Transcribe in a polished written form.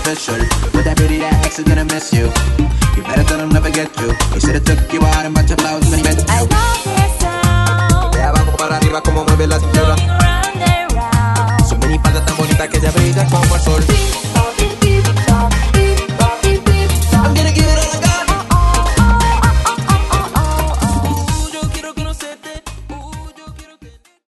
official. With that beauty, that ex is gonna miss you. You better tell him never get you. He should've took you out and bought your flowers when he met you. I love your sound. De abajo para arriba como mueve la cintura. Going round and round. Su mini falda tan bonita que se abre.